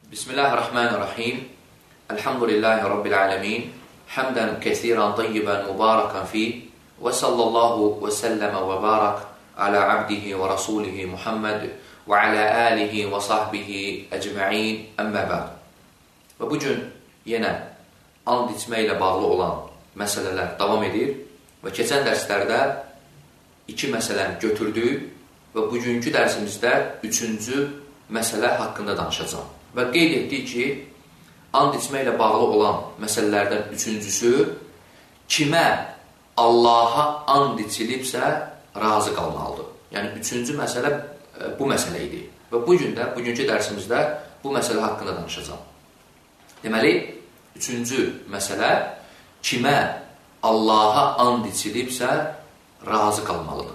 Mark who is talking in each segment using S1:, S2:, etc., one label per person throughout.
S1: Bismillahirrahmanirrahim. Elhamdülillahi Rabbil alemin. Hamdan kesiran tayyiban mübarakan fi. Ve sallallahu ve sellem ve barak ala abdihi ve rasulihi Muhammed ve ala alihi ve sahbihi ecma'in əmmə ba'd. Və bugün yenə and içməklə bağlı olan məsələlər davam edir və keçən dərslərdə iki məsələni götürdük və bugünkü dərsimizdə üçüncü məsələ haqqında danışacağım. Və qeyd etdik ki, and içməklə bağlı olan məsələlərdən üçüncüsü, kimə Allaha and içilibsə, razı qalmalıdır. Yəni, üçüncü məsələ bu məsələ idi. Və bugünkü dərsimizdə bu məsələ haqqında danışacağım. Deməli, üçüncü məsələ, kimə Allaha and içilibsə, razı qalmalıdır.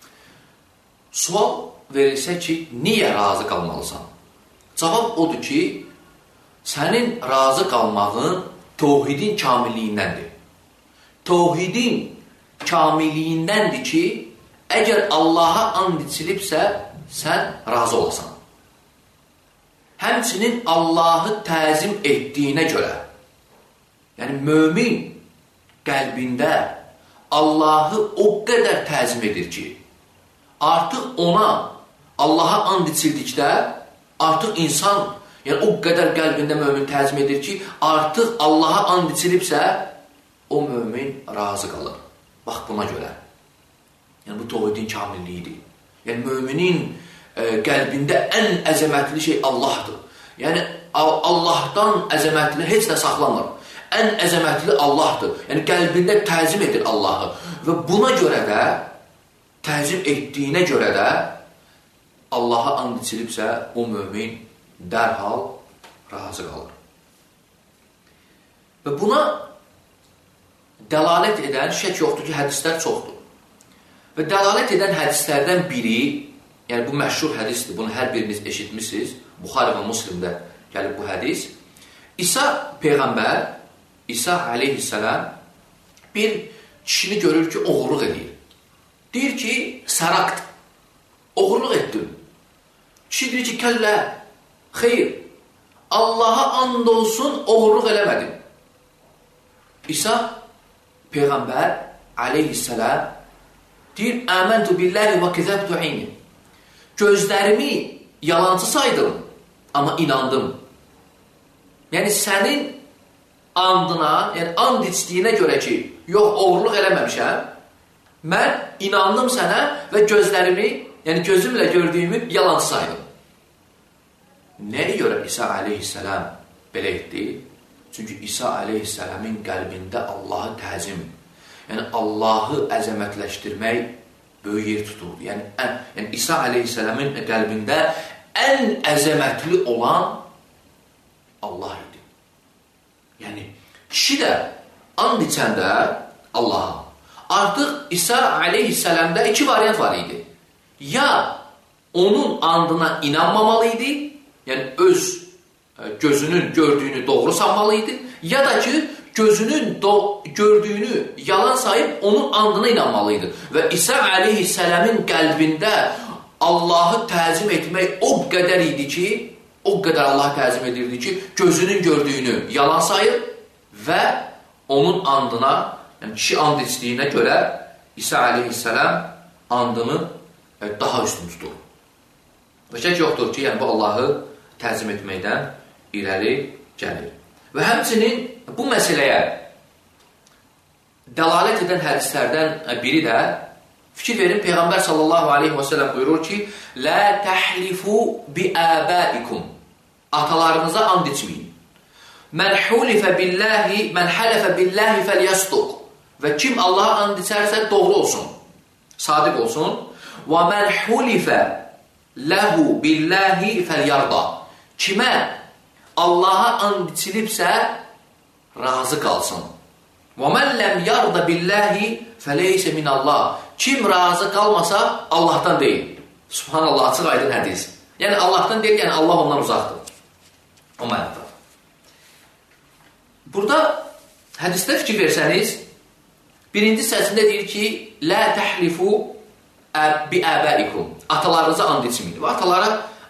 S1: Sual verilsə ki, niyə razı qalmalısan? Cavab odur ki, sənin razı qalmağın təvhidin kamilliyindəndir. Təvhidin kamilliyindəndir ki, əgər Allaha and içilibsə, sən razı olasan. Həmçinin Allahı təzim etdiyinə görə, yəni mömin qəlbində Allahı o qədər təzim edir ki, artıq ona Allaha and içildikdə, artıq insan, yəni o qədər qəlbində mömin təzim edir ki, artıq Allaha and içilibsə, o mömin razı qalır. Bax, buna görə. Yəni, bu təvhidin kamilliyidir. Yəni, möminin qəlbində ən əzəmətli şey Allahdır. Yəni, Allahdan əzəmətli heç nə saxlamır. Ən əzəmətli Allahdır. Yəni, qəlbində təzim edir Allahı. Və buna görə də, təzim etdiyinə görə də, Allaha and içilibsə, o mömin dərhal razı qalır. Və buna dəlalət edən, şək yoxdur ki, hədislər çoxdur. Və dəlalət edən hədislərdən biri, yəni bu məşhur hədisdir, bunu hər biriniz eşitmişsiniz, Buxari və Müslimdə gəlib bu hədis. İsa Peyğəmbər, İsa aleyhissalam bir kişini görür ki, oğurluq edir. Deyir ki, səraqdır, oğurluq etdim. Kişi deyir ki, kəllə, xeyr, Allaha and olsun, oğurluq eləmədim. İsa Peyğəmbər aleyhissalam deyir, əməntu billahi və kəzəbtu eyni. Gözlərimi yalancı saydım, amma inandım. Yəni, sənin andına, yəni and içdiyinə görə ki, yox, oğurluq eləməmişəm, mən inandım sənə və gözlərimi, yəni gözümlə gördüyümü yalancı saydım. Nəyə görə İsa aleyhissalam belə etdi? Çünki İsa aleyhissalamın qəlbində Allahı təzim, yəni Allahı əzəmətləşdirmək böyük yer tuturdu. Yəni İsa aleyhissalamın qəlbində ən əzəmətli olan Allah idi. Yəni, kişi də and içəndə Allaha. Artıq İsa aleyhissalamda iki variant var idi. Ya onun andına inanmamalı idi, yəni öz gözünün gördüyünü doğru sanmalıydı, ya da ki gözünün gördüyünü yalan sayıb onun andına inanmalıydı. Və İsa aleyhissalamın qəlbində Allahı təzim etmək o qədər idi ki, o qədər Allahı təzim edirdi ki, gözünün gördüyünü yalan sayıb və onun andına, yəni kişi and içdiyinə görə İsa aleyhissalam andını daha üstün tutur. Və şək yoxdur ki, yəni bu Allahı təzim etməkdən irəli gəlir. Və həmçinin bu məsələyə dəlalət edən hədislərdən biri də, fikir verin, Peyğəmbər sallallahu aleyhi və səlləm buyurur ki, Lə təhlifu bi-əbəikum. Atalarınıza and içməyin. Mən həlifə billəhi fəlyəsduq. Və kim Allaha and içərsə doğru olsun, sadiq olsun. Və mən həlifə ləhu billəhi fəlyərda. Kimə Allaha and içilibsə, razı qalsın. Və mən ləm yarda billəhi fəleysə minallah. Kim razı qalmasa, Allahdan deyil. Subhanallah, açıq aydın hədis. Yəni, Allahdan deyil, yəni Allah ondan uzaqdır. O mənada. Burada hədisdə fikir versəniz, birinci səsində deyir ki, Lə təhlifu bi-əbəikum. Atalarınıza and içməyin. Və atalara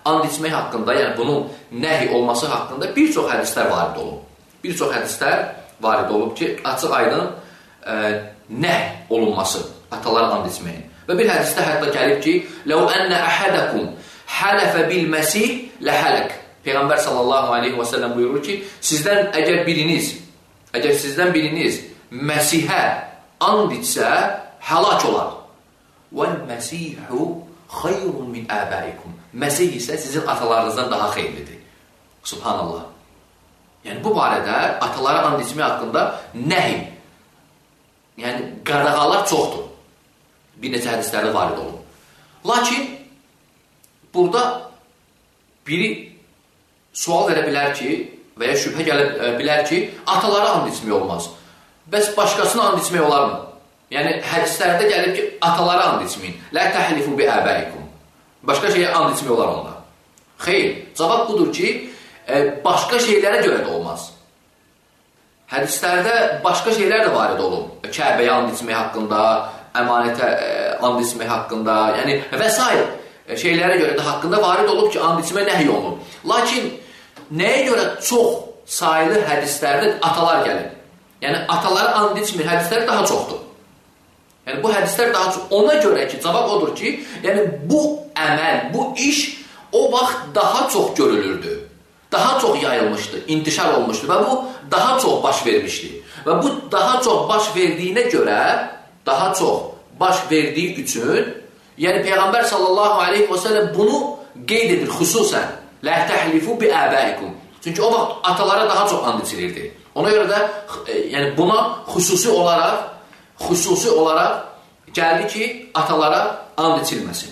S1: and içmək haqqında, yəni bunun nəhi olması haqqında bir çox hədislər varid olub. Bir çox hədislər varid olub ki, açıq aydın nəh olunması, ataların and içməyin. Və bir hədisdə hətta gəlib ki, لَوْ أَنَّ أَحَدَكُمْ حَلَفَ بِالْمَسِيحِ لَحَلَكْ Peyğəmbər sallallahu aleyhi və səlləm buyurur ki, əgər sizdən biriniz Məsihə and içsə, həlak olar. وَالْمَسِيحُ خَيْرٌ مِنْ آبَائِكُمْ Məsih isə sizin atalarınızdan daha xeyirlidir. Subhanallah. Yəni bu barədə atalara and içmək haqqında nəhi, yəni qadağalar çoxdur. Bir neçə hədislərdə varid olub. Lakin burada biri sual verə bilər ki, və ya şübhə gələ bilər ki, atalara and içmək olmaz. Bəs başqasına and içmək olarmı? Yəni hədislərdə gəlib ki, atalara and içməyin. Lə təhlifu bi əbəyikum. Başqa şeyə and içmək olar onda. Xeyr, cavab budur ki, başqa şeylərə görə də olmaz. Hədislərdə başqa şeylər də varid olub. Kəbəyə and içmək haqqında, əmanətə and içmək haqqında, yəni və s. şeylərə görə də haqqında varid olub ki, and içmək nəhy olunub. Lakin nəyə görə çox sayılı hədislərdə atalar gəlir? Yəni atalara and içmir hədislər daha çoxdur. Yəni bu hədislər daha çox. Ona görə ki, cavab odur ki, yəni bu əməl, bu iş o vaxt daha çox görülürdü. Daha çox yayılmışdı, intişar olmuşdu və bu daha çox baş vermişdi. Və bu daha çox baş verdiyinə görə, daha çox baş verdiyi üçün, yəni Peyğəmbər sallallahu aleyhi və səlləm bunu qeyd edir xüsusən. Lə təhlifu bi əbəyikum. Çünki o vaxt atalara daha çox and içilirdi. Ona görə də yəni buna xüsusi olaraq gəldi ki, atalara and içilməsin.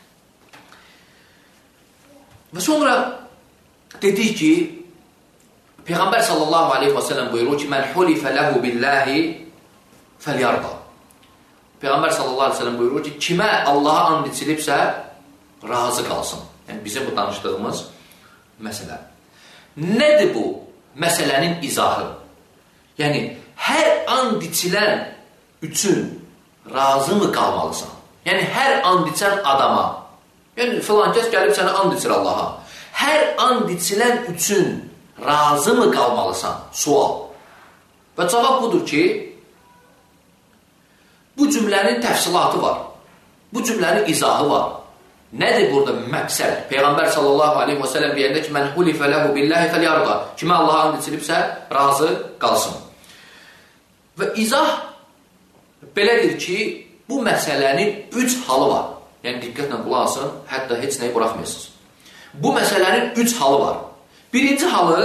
S1: Və sonra dedik ki, Peyğəmbər sallallahu aleyhi və səlləm buyurur ki, mən hulifə ləhu billahi fəlyarda. Peyğəmbər sallallahu aleyhi və səlləm buyurur ki, kimə Allaha and içilibsə, razı qalsın. Yəni, bizim bu danışdığımız məsələ. Nədir bu məsələnin izahı? Yəni, hər and içilən üçün razı mı qalmalısan? Yəni, hər and içən adama, yəni, filan kəs gəlib sənə and içir Allaha. Hər and içilən üçün razı mı qalmalısan? Sual. Və cavab budur ki, bu cümlənin təfsilatı var. Bu cümlənin izahı var. Nədir burada məqsəd? Peyğəmbər sallallahu aleyhi və səlləm deyəndə ki, mən hulifə ləhu billahi fəlyarda. Kimə Allaha and içilibsə, razı qalsın. Və izah belədir ki, bu məsələnin 3 halı var. Yəni, diqqətlə qulaq asın, hətta heç nəyi buraxmayasınız. Bu məsələnin 3 halı var. Birinci halı,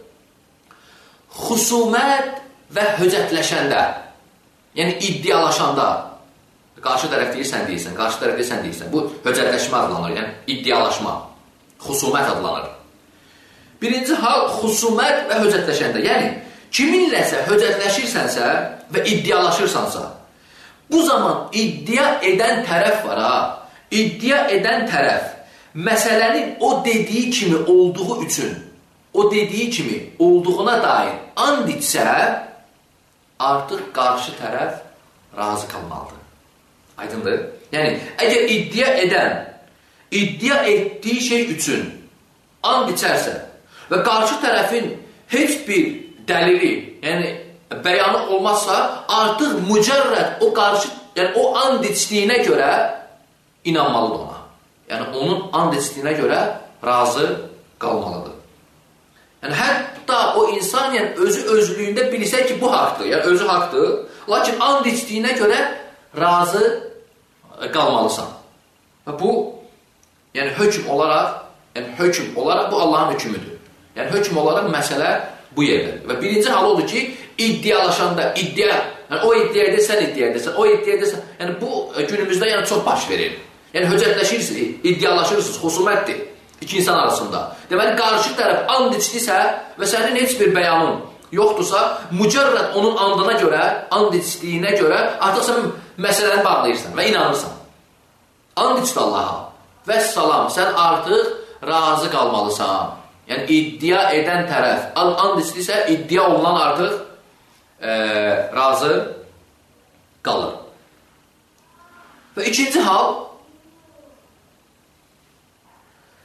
S1: xusumət və höcətləşəndə, yəni iddialaşanda, qarşı tərəf deyir, sən deyirsən, qarşı tərəf deyir, sən deyirsən. Bu, höcətləşmə adlanır, yəni iddialaşma, xusumət adlanır. Birinci hal, xusumət və höcətləşəndə, yəni kiminləsə höcətləşirsənsə və iddialaşırsansa, bu zaman iddia edən tərəf var, ha? İddia edən tərəf məsələnin o dediyi kimi olduğu üçün, o dediyi kimi olduğuna dair and içsə, artıq qarşı tərəf razı qalmalıdır. Aydındır? Yəni, əgər iddia etdiyi şey üçün and içərsə və qarşı tərəfin heç bir dəlili, yəni bəyanı olmazsa, artıq mücərrəd o and içdiyinə görə inanmalıdır ona. Yəni, onun and içdiyinə görə razı qalmalıdır. Yəni, hətta o insan özü özlüyündə bilsə ki, bu haqdır, yəni özü haqdır, lakin and içdiyinə görə razı qalmalısan. Və bu, yəni hökm olaraq bu Allahın hökmüdür. Yəni hökm olaraq məsələ bu yerdədir. Və birinci hal odur ki, iddialaşanda, yəni o iddia edirsən, o iddia edirsən, yəni bu günümüzdə yəni çox baş verir. Yəni höcətləşirsiniz, iddialaşırsınız, xusumətdir iki insan arasında. Deməli, qarşı tərəf and içdisə və sənin heç bir bəyanın yoxdursa, mücərrəd onun andına görə, and içdiyinə görə artıq sən məsələni bağlayırsan və inanırsan. And içdi Allaha. Vəssalam, sən artıq razı qalmalısan. Yəni, iddia edən tərəf and içdisə, iddia olunan artıq razı qalır. Və ikinci hal,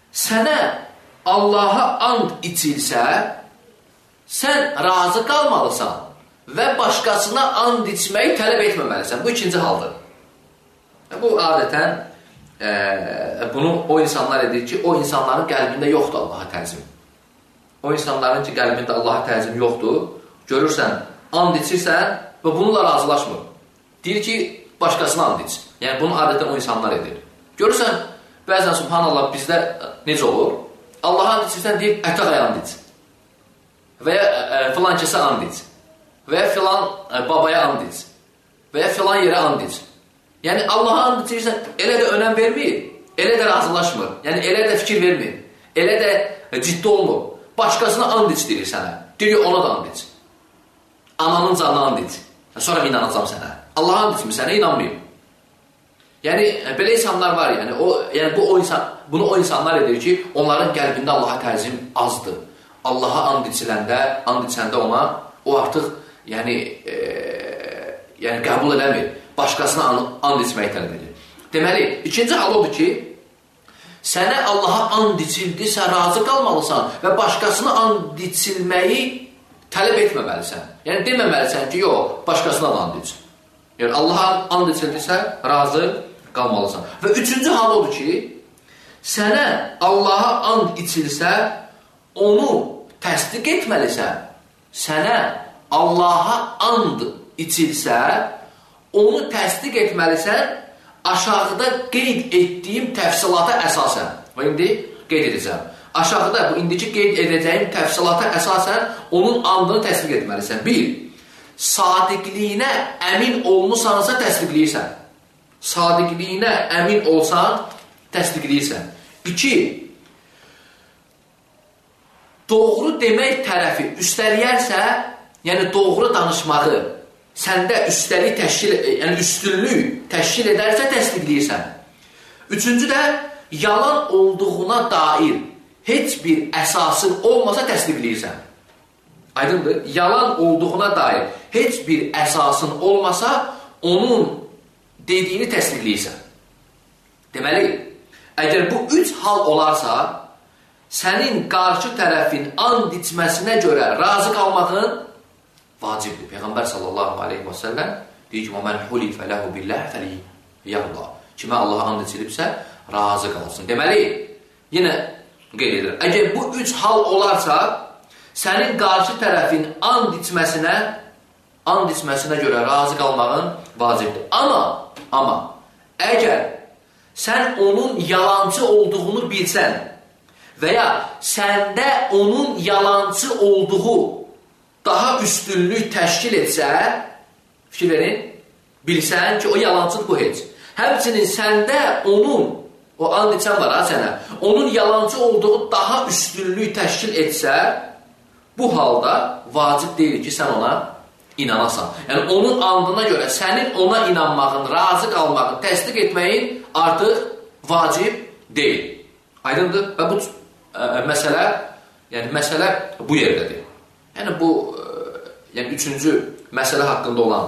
S1: sənə Allaha and içilsə, sən razı qalmalısan və başqasına and içməyi tələb etməməlisən. Bu ikinci haldır. Bu adətən bunu o insanlar edir ki, o insanların qəlbində yoxdur Allaha təzim. O insanların ki, qəlbində Allaha təzim yoxdur. Görürsən, and içirsən və bununla razılaşmır. Deyir ki, başqasına and iç. Yəni, bunu adətən o insanlar edir. Görürsən, bəzən subhanallah bizdə necə olur? Allaha and içirsən, deyir, ətəqaya and iç. Və ya filan kəsə and iç. Və ya filan babaya and iç. Və ya filan yerə and iç. Yəni, Allaha and içirsən, elə də önəm vermir, elə də razılaşmır. Yəni, elə də fikir vermir, elə də ciddi olmur. Başqasına and iç deyir sənə. Deyir, ona da and iç. Ananın canına and iç. Sonra inanacam sənə. Allaha and içmir, sənə inanmayım. Yəni, belə insanlar var, bunu o insanlar edir ki, onların qəlbində Allaha təzim azdır. Allaha and içəndə ona, o artıq qəbul eləmir. Başqasına and içməyi tələb edir. Deməli, ikinci hal odur ki, sənə Allaha and içildisə razı qalmalısan və başqasına and içilməyi tələb etməməlisən. Yəni, deməməlisən ki, yox, başqasına and iç. Yəni, Allaha and içildisə razı qalmalısan. Və üçüncü hal odur ki, sənə Allaha and içilsə, onu təsdiq etməlisən. Sənə Allaha and içilsə, onu təsdiq etməlisən aşağıda qeyd etdiyim təfsilata əsasən. Və indi qeyd edəcəm. Aşağıda bu indiki qeyd edəcəyim təfsilata əsasən onun andını təsdiq etməlisən. 1. Sadiqliyinə əmin olmusansa təsdiqləyirsən. Sadiqliyinə əmin olsan təsdiqləyirsən. 2. Doğru demək tərəfi üstələyərsə, yəni doğru danışmağı səndə üstünlük təşkil edərsə təsdiqləyirsən. 3. də yalan olduğuna dair heç bir əsasın olmasa təsdiqləyirsən. Aydındır? Yalan olduğuna dair heç bir əsasın olmasa onun dediyini təsdiqləyirsən. Deməli, əgər bu 3 hal olarsa, sənin qarşı tərəfin and içməsinə görə razı qalmağın vacibdir. Peyğəmbər sallallahu aleyhi və səlləm deyir ki, وَمَنْ حُلِفَ لَهُ بِاللَّهِ فَلِيَرْضَى Kimə Allah and içilibsə, razı qalsın. Deməli, yenə qeyd edir. Əgər bu 3 hal olarsa, sənin qarşı tərəfin and içməsinə görə razı qalmağın vacibdir. Amma, əgər sən onun yalancı olduğunu bilsən və ya səndə onun yalancı olduğu daha üstünlük təşkil etsə, fikir verin, bilsən ki, o yalancıdır bu heç. Həmçinin səndə o and içən var ha sənə, onun yalancı olduğu daha üstünlük təşkil etsə, bu halda vacib deyil ki, sən ona inanasan. Yəni, onun andına görə sənin ona inanmağın, razı qalmağın, təsdiq etməyin artıq vacib deyil. Aydındır? Və bu məsələ bu yerdədir. Yəni, bu üçüncü məsələ haqqında olan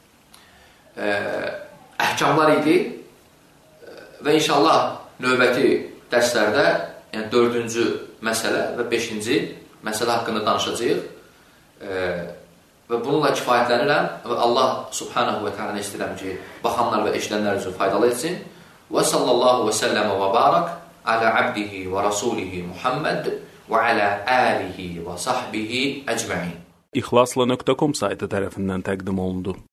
S1: əhkamlar idi və inşallah növbəti dərslərdə 4-cü məsələ və 5-ci məsələ haqqında danışacağıq və bununla kifayətlənirəm və Allah subhanahu və teala istəyirəm ki, baxanlar və eşidənlər üçün faydalı etsin. Və sallallahu və səlləmə və barak alə abdihi və rasulihi Muhammed və alə alihi və sahbihi əcməin.
S2: İxlasla.com saytı tərəfindən təqdim olundu.